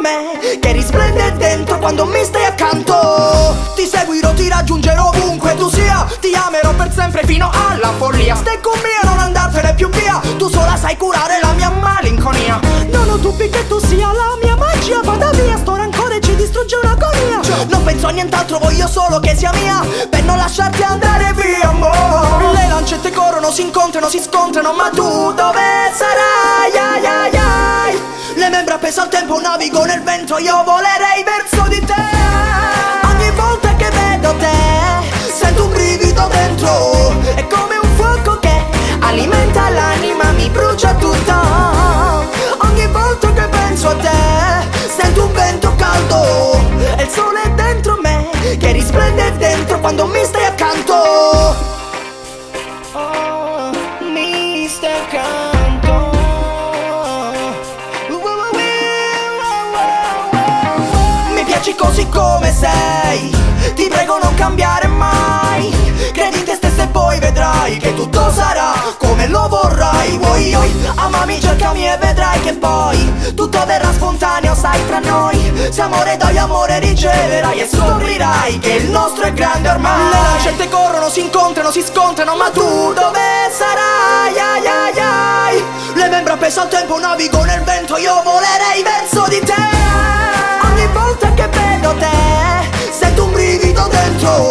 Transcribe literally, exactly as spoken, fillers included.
me che risplende dentro quando mi stai accanto. Ti seguirò, ti raggiungerò ovunque tu sia, ti amerò per sempre fino alla follia. Stai con me e non andartene più via, tu sola sai curare la mia malinconia. Non ho dubbi che tu sia la mia magia, vada via, sto rancore ci distrugge un'agonia. Non penso a nient'altro, voglio solo che sia mia, per non lasciarti andare via, amore. Le lancette corrono, si incontrano, si scontrano, ma tu dove sarai? Ai, ai, ai. Le membra appese al tempo, navigo nel vento, io volerei verso di te. Ogni volta che vedo te, sento un brivido dentro, è come un fuoco che alimenta l'anima, mi brucia tutto. Ogni volta che penso a te, sento un vento caldo, e il sole è dentro me che risplende dentro quando mi stai accanto. Oh, mi stai accanto. Mi piaci così come sei, ti prego non cambiare mai. Credi in te stessa e poi vedrai che tutto sarà come lo vorrai. Vuoi, oi, amami, cercami e vedrai che poi tutto verrà spontaneo, sai, tra noi. Se amore dai, amore riceverai e scoprirai che il nostro è grande ormai. Le lancette corrono, si incontrano, si scontrano, ma tu dove sarai? Ai, ai, ai. Le membra appese al tempo, navigo nel vento, io volerei verso di te. Ogni volta che vedo te, sento un brivido dentro,